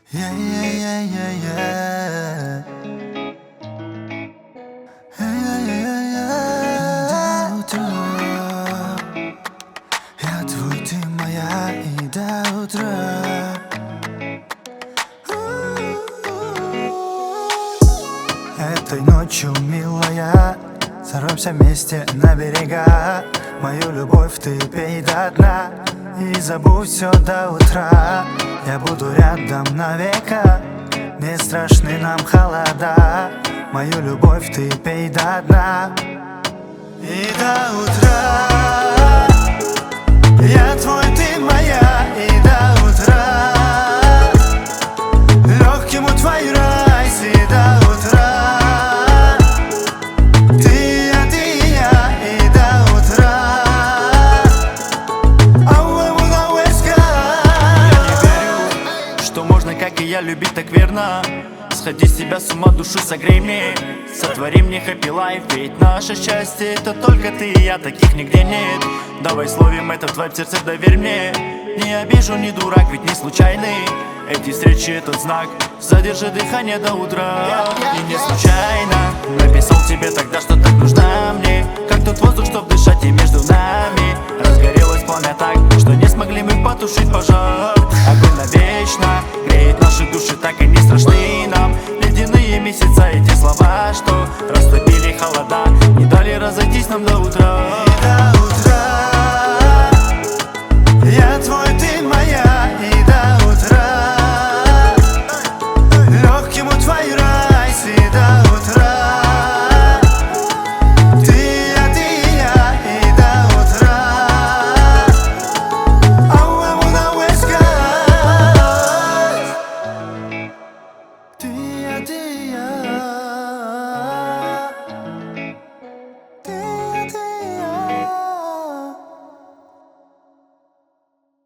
Yeah, yeah, yeah, yeah, yeah. Yeah, yeah, yeah. До утра. Я твой, ты моя, и до утра. Этой ночью, милая, сорвемся вместе на берега. Мою любовь ты пей до дна и забудь все до утра. Я буду рядом навека, не страшны нам холода. Мою любовь ты пей до дна и до утра. Я твой, ты моя, и до утра. Легким у твой райс, и до утра. Ты и я, и до утра. Что можно, как и я, любить так верно. Сходи с себя с ума, душу согрей мне. Сотвори мне happy life, ведь наше счастье это только ты и я, таких нигде нет. Давай словим этот вайб, сердце доверь мне. Не обижу, не дурак, ведь не случайный. Эти встречи этот знак, задержи дыхание до утра. И не случайно написал тебе тогда, что так нужна мне. Как тот воздух, чтоб дышать, и между нами разгорелось пламя так, что не смогли мы потушить пожар.